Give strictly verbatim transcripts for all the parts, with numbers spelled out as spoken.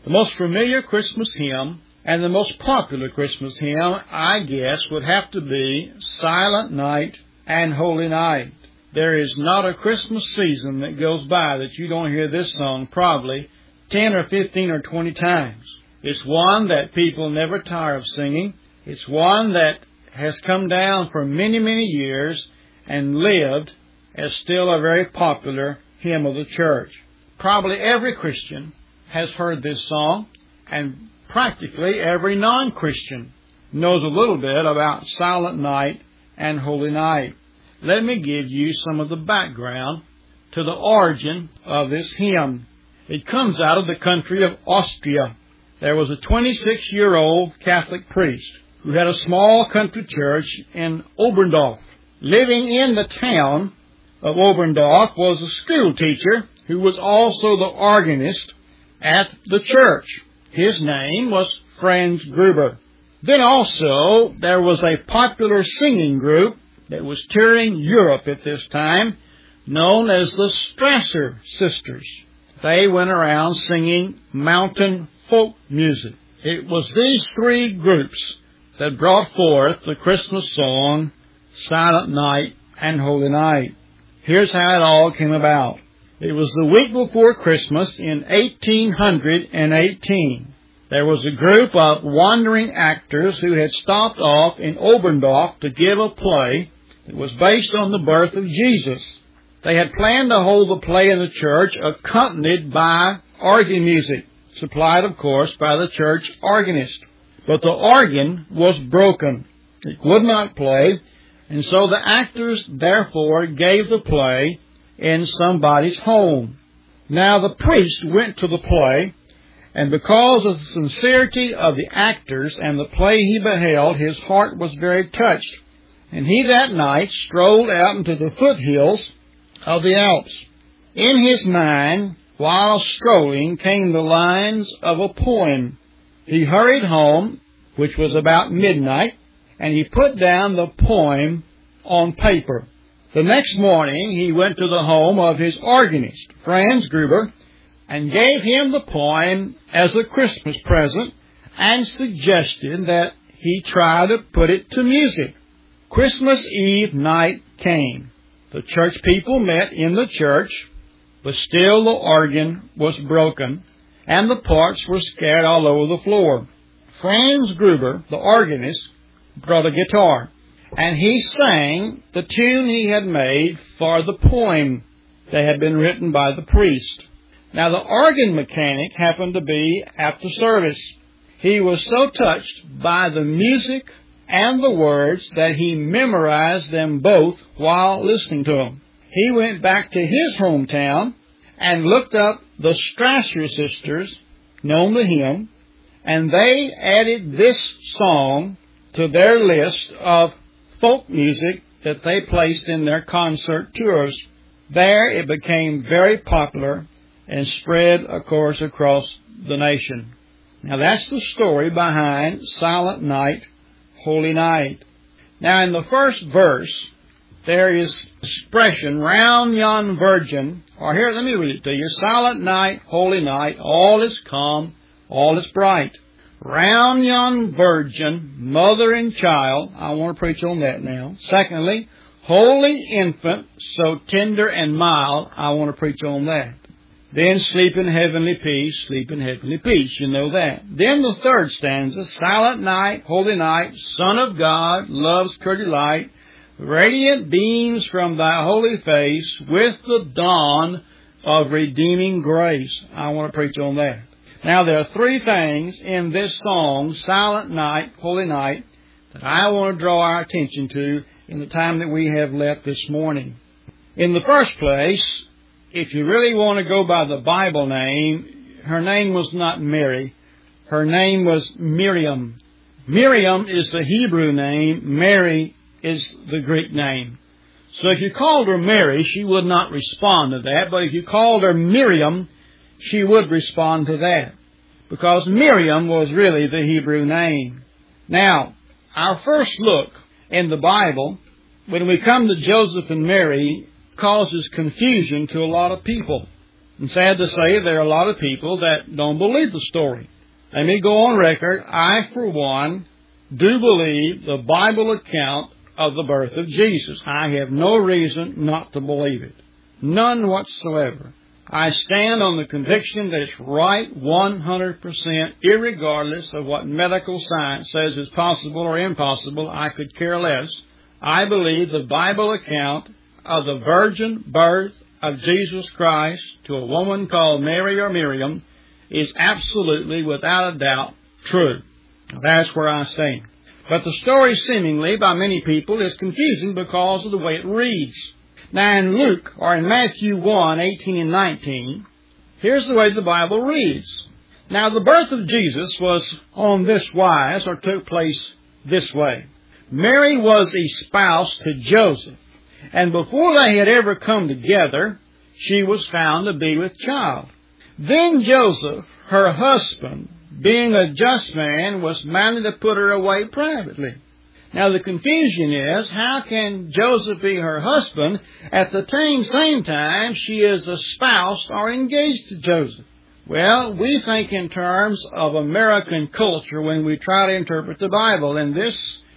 The most familiar Christmas hymn and the most popular Christmas hymn, I guess, would have to be Silent Night and Holy Night. There is not a Christmas season that goes by that you don't hear this song probably ten or fifteen or twenty times. It's one that people never tire of singing. It's one that has come down for many, many years and lived as still a very popular hymn of the church. Probably every Christian has heard this song, and practically every non-Christian knows a little bit about Silent Night and Holy Night. Let me give you some of the background to the origin of this hymn. It comes out of the country of Austria. There was a twenty-six-year-old Catholic priest who had a small country church in Oberndorf. Living in the town of Oberndorf was a school teacher who was also the organist at the church. His name was Franz Gruber. Then also there was a popular singing group that was touring Europe at this time, known as the Strasser Sisters. They went around singing mountain folk music. It was these three groups that brought forth the Christmas song, Silent Night and Holy Night. Here's how it all came about. It was the week before Christmas in eighteen eighteen. There was a group of wandering actors who had stopped off in Oberndorf to give a play that was based on the birth of Jesus. They had planned to hold the play in the church accompanied by organ music, supplied, of course, by the church organist. But the organ was broken. It would not play, and so the actors, therefore, gave the play in somebody's home. Now the priest went to the play, and because of the sincerity of the actors and the play he beheld, his heart was very touched. And he that night strolled out into the foothills of the Alps. In his mind, while strolling, came the lines of a poem. He hurried home, which was about midnight, and he put down the poem on paper. The next morning he went to the home of his organist, Franz Gruber, and gave him the poem as a Christmas present and suggested that he try to put it to music. Christmas Eve night came. The church people met in the church, but still the organ was broken, and the parts were scattered all over the floor. Franz Gruber, the organist, brought a guitar, and he sang the tune he had made for the poem that had been written by the priest. Now, the organ mechanic happened to be at the service. He was so touched by the music and the words that he memorized them both while listening to them. He went back to his hometown and looked up the Strasser Sisters, known to him, and they added this song to their list of folk music that they placed in their concert tours. There it became very popular and spread, of course, across the nation. Now that's the story behind Silent Night, Holy Night. Now in the first verse, there is expression, round yon virgin, or here, let me read it to you. Silent night, holy night, all is calm, all is bright. Round yon virgin, mother and child, I want to preach on that now. Secondly, holy infant, so tender and mild, I want to preach on that. Then sleep in heavenly peace, sleep in heavenly peace, you know that. Then the third stanza, silent night, holy night, Son of God, love's pure light, radiant beams from thy holy face with the dawn of redeeming grace. I want to preach on that. Now there are three things in this song, Silent Night, Holy Night, that I want to draw our attention to in the time that we have left this morning. In the first place, if you really want to go by the Bible name, her name was not Mary. Her name was Miriam. Miriam is the Hebrew name. Mary is the Greek name. So if you called her Mary, she would not respond to that. But if you called her Miriam, she would respond to that. Because Miriam was really the Hebrew name. Now, our first look in the Bible, when we come to Joseph and Mary, causes confusion to a lot of people. And sad to say, there are a lot of people that don't believe the story. Let me go on record. I, for one, do believe the Bible account of the birth of Jesus. I have no reason not to believe it. None whatsoever. I stand on the conviction that it's right one hundred percent, irregardless of what medical science says is possible or impossible. I could care less. I believe the Bible account of the virgin birth of Jesus Christ to a woman called Mary or Miriam is absolutely, without a doubt, true. That's where I stand. But the story, seemingly, by many people, is confusing because of the way it reads. Now, in Luke, or in Matthew one, eighteen and nineteen, here's the way the Bible reads. Now, the birth of Jesus was on this wise, or took place this way. Mary was espoused to Joseph, and before they had ever come together, she was found to be with child. Then Joseph, her husband, being a just man, was minded to put her away privately. Now the confusion is, how can Joseph be her husband at the same, same time she is espoused or engaged to Joseph? Well, we think in terms of American culture when we try to interpret the Bible, and this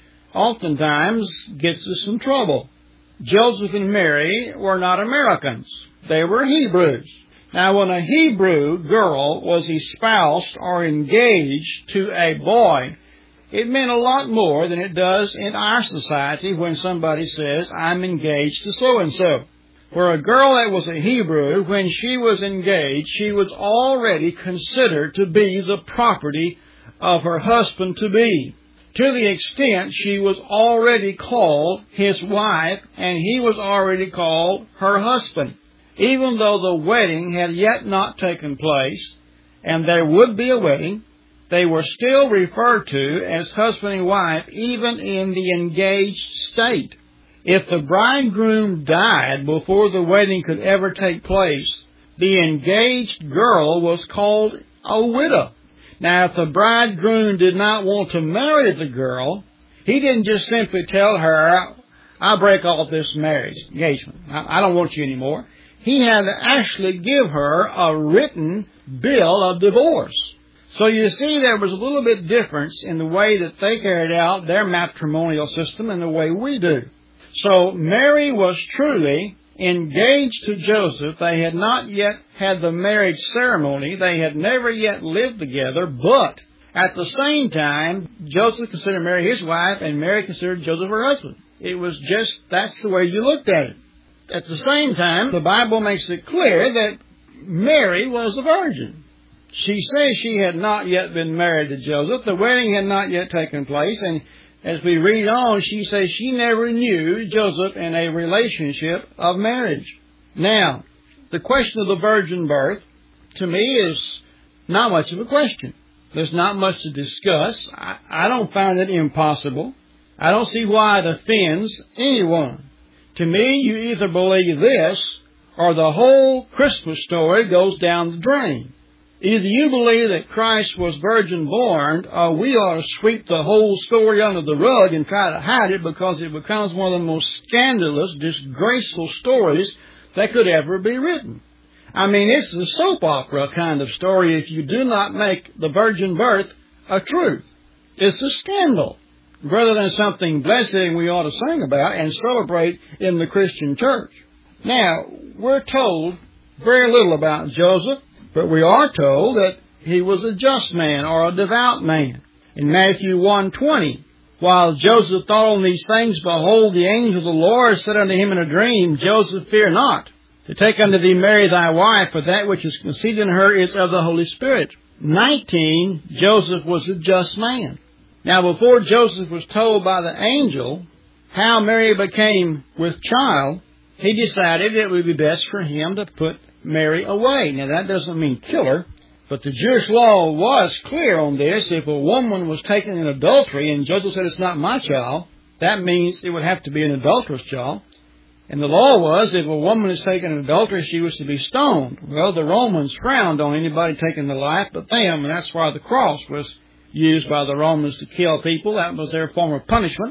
oftentimes gets us in trouble. Joseph and Mary were not Americans. They were Hebrews. Now, when a Hebrew girl was espoused or engaged to a boy, it meant a lot more than it does in our society when somebody says, I'm engaged to so-and-so. For a girl that was a Hebrew, when she was engaged, she was already considered to be the property of her husband-to-be, to the extent she was already called his wife, and he was already called her husband. Even though the wedding had yet not taken place, and there would be a wedding, they were still referred to as husband and wife, even in the engaged state. If the bridegroom died before the wedding could ever take place, the engaged girl was called a widow. Now, if the bridegroom did not want to marry the girl, he didn't just simply tell her, I'll break off this marriage engagement. I don't want you anymore. He had to actually give her a written bill of divorce. So you see, there was a little bit difference in the way that they carried out their matrimonial system and the way we do. So Mary was truly engaged to Joseph. They had not yet had the marriage ceremony. They had never yet lived together. But at the same time, Joseph considered Mary his wife and Mary considered Joseph her husband. It was just, that's the way you looked at it. At the same time, the Bible makes it clear that Mary was a virgin. She says she had not yet been married to Joseph. The wedding had not yet taken place. And as we read on, she says she never knew Joseph in a relationship of marriage. Now, the question of the virgin birth, to me, is not much of a question. There's not much to discuss. I, I don't find it impossible. I don't see why it offends anyone. To me, you either believe this or the whole Christmas story goes down the drain. Either you believe that Christ was virgin born, or we ought to sweep the whole story under the rug and try to hide it because it becomes one of the most scandalous, disgraceful stories that could ever be written. I mean, it's a soap opera kind of story if you do not make the virgin birth a truth. It's a scandal, rather than something blessed we ought to sing about and celebrate in the Christian church. Now, we're told very little about Joseph, but we are told that he was a just man or a devout man. In Matthew one twenty, while Joseph thought on these things, behold, the angel of the Lord said unto him in a dream, Joseph, fear not to take unto thee Mary thy wife, for that which is conceived in her is of the Holy Spirit. nineteen, Joseph was a just man. Now, before Joseph was told by the angel how Mary became with child, he decided it would be best for him to put Mary away. Now, that doesn't mean kill her, but the Jewish law was clear on this. If a woman was taken in adultery, and Joseph said, it's not my child, that means it would have to be an adulterous child. And the law was, if a woman is taken in adultery, she was to be stoned. Well, the Romans frowned on anybody taking the life but them, and that's why the cross was used by the Romans to kill people. That was their form of punishment.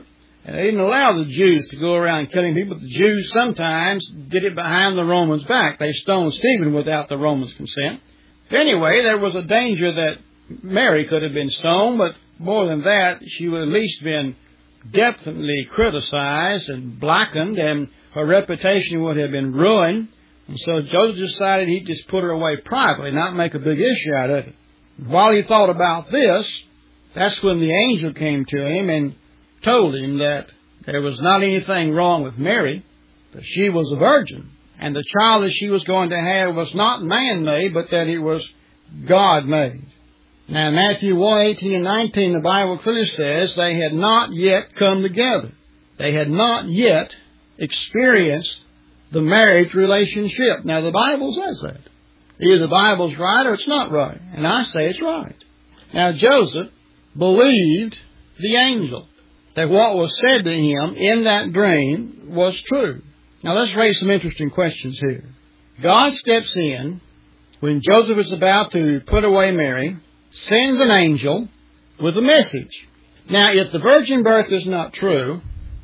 And they didn't allow the Jews to go around killing people. The Jews sometimes did it behind the Romans' back. They stoned Stephen without the Romans' consent. Anyway, there was a danger that Mary could have been stoned, but more than that, she would at least been definitely criticized and blackened, and her reputation would have been ruined. And so Joseph decided he'd just put her away privately, not make a big issue out of it. While he thought about this, that's when the angel came to him and told him that there was not anything wrong with Mary, that she was a virgin, and the child that she was going to have was not man-made, but that it was God-made. Now, in Matthew one, eighteen and nineteen, the Bible clearly says they had not yet come together. They had not yet experienced the marriage relationship. Now, the Bible says that. Either the Bible's right or it's not right. And I say it's right. Now, Joseph believed the angel, that what was said to him in that dream was true. Now, let's raise some interesting questions here. God steps in when Joseph is about to put away Mary, sends an angel with a message. Now, if the virgin birth is not true,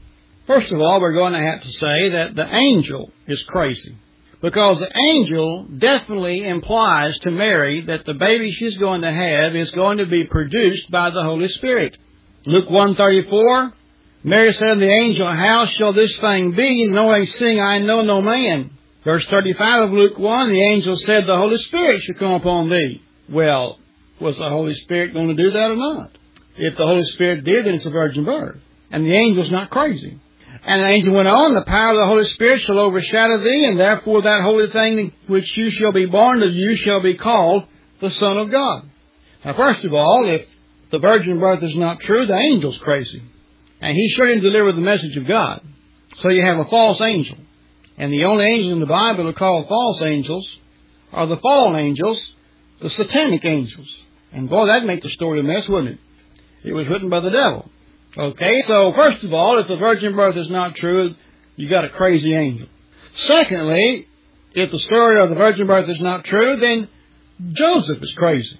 first of all, we're going to have to say that the angel is crazy. Because the angel definitely implies to Mary that the baby she's going to have is going to be produced by the Holy Spirit. Luke one thirty-four, Mary said to the angel, "How shall this thing be, knowing seeing I know no man?" Verse thirty-five of Luke one, the angel said, "The Holy Spirit shall come upon thee." Well, was the Holy Spirit going to do that or not? If the Holy Spirit did, then it's a virgin birth. And the angel's not crazy. And the angel went on, "The power of the Holy Spirit shall overshadow thee, and therefore that holy thing which you shall be born of you shall be called the Son of God." Now, first of all, if the virgin birth is not true, the angel's crazy. And he sure didn't deliver the message of God. So you have a false angel. And the only angels in the Bible are called false angels are the fallen angels, the satanic angels. And boy, that'd make the story a mess, wouldn't it? It was written by the devil. Okay, so first of all, if the virgin birth is not true, you got a crazy angel. Secondly, if the story of the virgin birth is not true, then Joseph is crazy.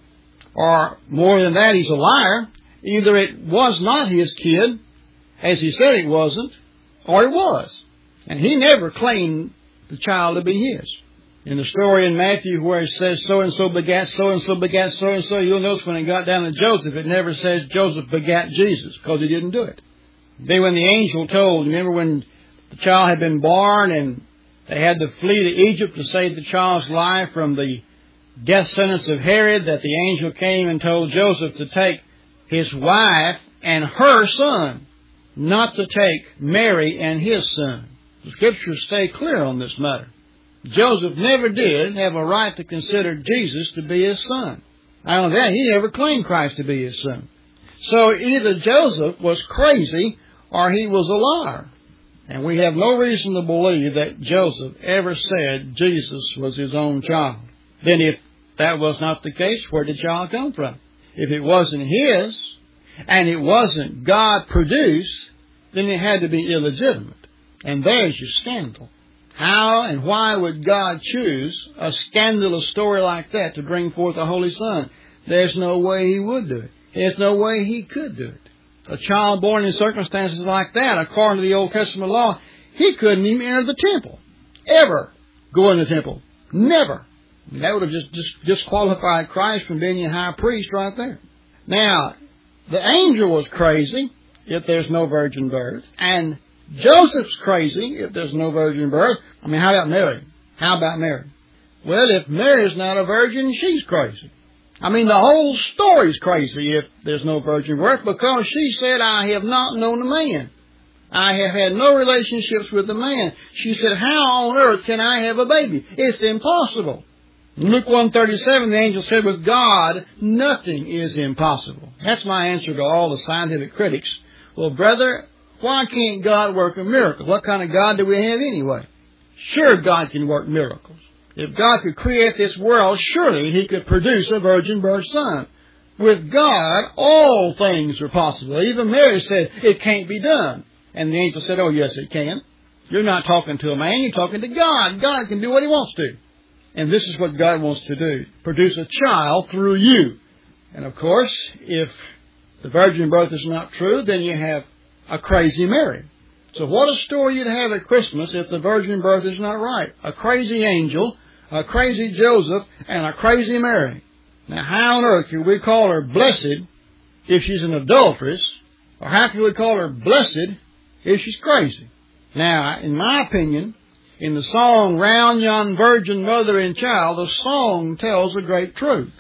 Or more than that, he's a liar. Either it was not his kid, as he said it wasn't, or it was. And he never claimed the child to be his. In the story in Matthew where it says so-and-so begat, so-and-so begat, so-and-so, you'll notice when it got down to Joseph, it never says Joseph begat Jesus, because he didn't do it. Then when the angel told, remember when the child had been born and they had to flee to Egypt to save the child's life from the death sentence of Herod, that the angel came and told Joseph to take his wife and her son, not to take Mary and his son. The Scriptures stay clear on this matter. Joseph never did have a right to consider Jesus to be his son. Not only that, he never claimed Christ to be his son. So either Joseph was crazy or he was a liar. And we have no reason to believe that Joseph ever said Jesus was his own child. Then if that was not the case, where did the child come from? If it wasn't his, and it wasn't God-produced, then it had to be illegitimate. And there's your scandal. How and why would God choose a scandalous story like that to bring forth a Holy Son? There's no way He would do it. There's no way He could do it. A child born in circumstances like that, according to the Old Testament law, he couldn't even enter the temple. Ever go in the temple. Never. And that would have just, just disqualified Christ from being a high priest right there. Now, the angel was crazy if there's no virgin birth. And Joseph's crazy if there's no virgin birth. I mean, how about Mary? How about Mary? Well, if Mary's not a virgin, she's crazy. I mean, the whole story's crazy if there's no virgin birth, because she said, "I have not known a man. I have had no relationships with a man." She said, "How on earth can I have a baby? It's impossible." In Luke one thirty-seven, the angel said, "With God, nothing is impossible." That's my answer to all the scientific critics. Well, brother, why can't God work a miracle? What kind of God do we have anyway? Sure, God can work miracles. If God could create this world, surely He could produce a virgin birth son. With God, all things are possible. Even Mary said, "It can't be done." And the angel said, "Oh, yes, it can." You're not talking to a man, you're talking to God. God can do what He wants to. And this is what God wants to do. Produce a child through you. And of course, if the virgin birth is not true, then you have a crazy Mary. So what a story you'd have at Christmas if the virgin birth is not right. A crazy angel, a crazy Joseph, and a crazy Mary. Now, how on earth can we call her blessed if she's an adulteress? Or how can we call her blessed if she's crazy? Now, in my opinion, in the song, Round Yon Virgin Mother and Child, the song tells a great truth.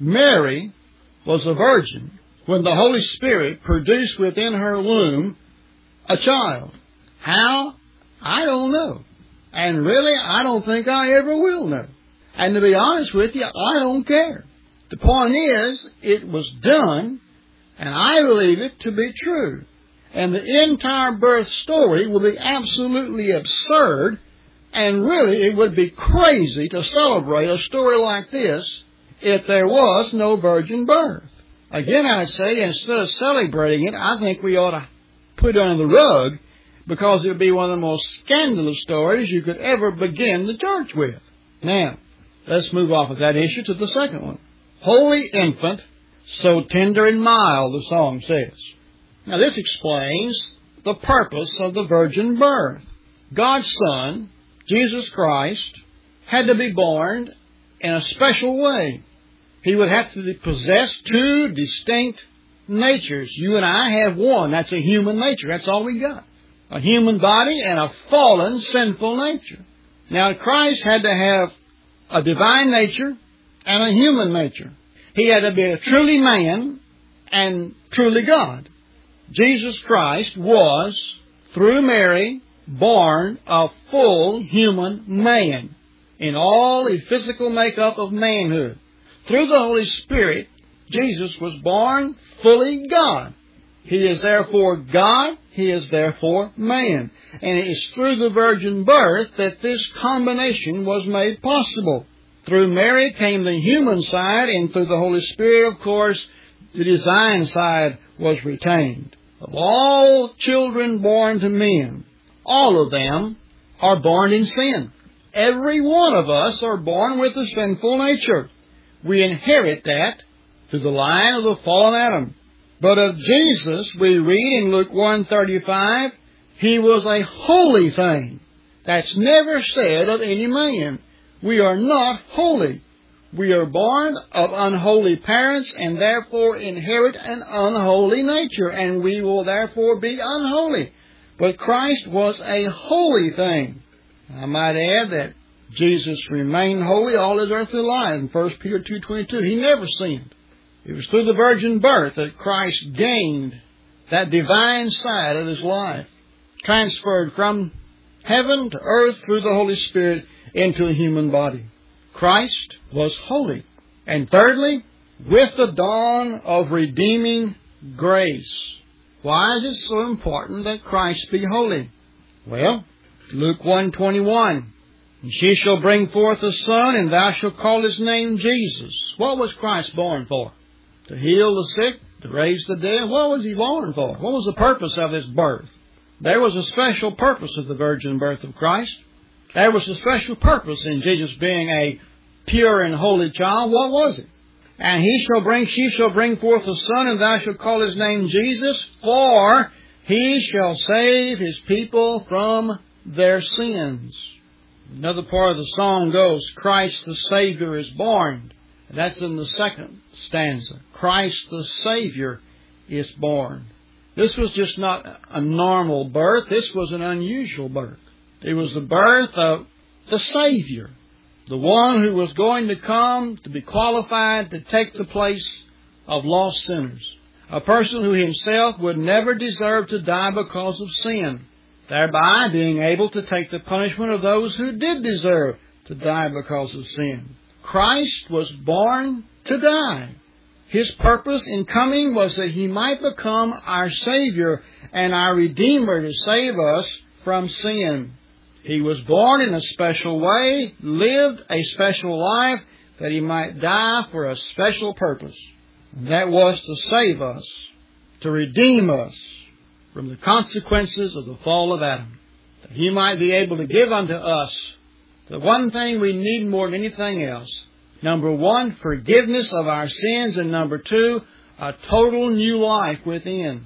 Mary was a virgin when the Holy Spirit produced within her womb a child. How? I don't know. And really, I don't think I ever will know. And to be honest with you, I don't care. The point is, it was done, and I believe it to be true. And the entire birth story will be absolutely absurd, and really it would be crazy to celebrate a story like this if there was no virgin birth. Again, I say, instead of celebrating it, I think we ought to put it under the rug, because it would be one of the most scandalous stories you could ever begin the church with. Now, let's move off of that issue to the second one. Holy infant, so tender and mild, the song says. Now, this explains the purpose of the virgin birth. God's Son, Jesus Christ, had to be born in a special way. He would have to possess two distinct natures. You and I have one. That's a human nature. That's all we got. A human body and a fallen, sinful nature. Now, Christ had to have a divine nature and a human nature. He had to be a truly man and truly God. Jesus Christ was, through Mary, born a full human man in all the physical makeup of manhood. Through the Holy Spirit, Jesus was born fully God. He is therefore God. He is therefore man. And it is through the virgin birth that this combination was made possible. Through Mary came the human side, and through the Holy Spirit, of course, the divine side was retained. Of all children born to men, all of them are born in sin. Every one of us are born with a sinful nature. We inherit that through the line of the fallen Adam. But of Jesus, we read in Luke one thirty-five, He was a holy thing. That's never said of any man. We are not holy. We are born of unholy parents and therefore inherit an unholy nature, and we will therefore be unholy. But Christ was a holy thing. I might add that Jesus remained holy all His earthly life. In First Peter two twenty-two, He never sinned. It was through the virgin birth that Christ gained that divine side of His life, transferred from heaven to earth through the Holy Spirit into a human body. Christ was holy. And thirdly, with the dawn of redeeming grace. Why is it so important that Christ be holy? Well, Luke one twenty-one, And she shall bring forth a son, and thou shalt call his name Jesus. What was Christ born for? To heal the sick, to raise the dead. What was He born for? What was the purpose of His birth? There was a special purpose of the virgin birth of Christ. There was a special purpose in Jesus being a pure and holy child. What was it? And he shall bring, she shall bring forth a son, and thou shalt call his name Jesus, for he shall save his people from their sins. Another part of the song goes, Christ the Savior is born. That's in the second stanza. Christ the Savior is born. This was just not a normal birth. This was an unusual birth. It was the birth of the Savior, the one who was going to come to be qualified to take the place of lost sinners, a person who himself would never deserve to die because of sin, thereby being able to take the punishment of those who did deserve to die because of sin. Christ was born to die. His purpose in coming was that He might become our Savior and our Redeemer to save us from sin. He was born in a special way, lived a special life, that He might die for a special purpose. And that was to save us, to redeem us from the consequences of the fall of Adam. That He might be able to give unto us the one thing we need more than anything else. Number one, forgiveness of our sins. And number two, a total new life within.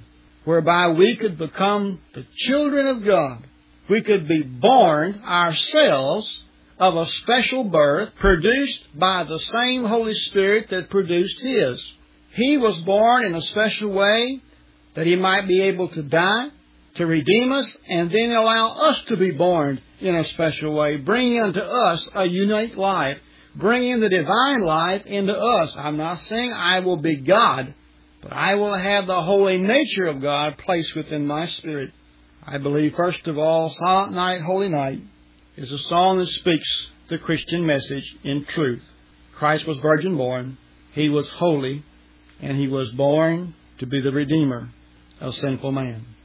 whereby we could become the children of God. We could be born ourselves of a special birth produced by the same Holy Spirit that produced His. He was born in a special way that He might be able to die, to redeem us, and then allow us to be born in a special way, bringing unto us a unique life, bringing the divine life into us. I'm not saying I will be God, but I will have the holy nature of God placed within my spirit. I believe, first of all, Silent Night, Holy Night is a song that speaks the Christian message in truth. Christ was virgin born, He was holy, and He was born to be the Redeemer of sinful man.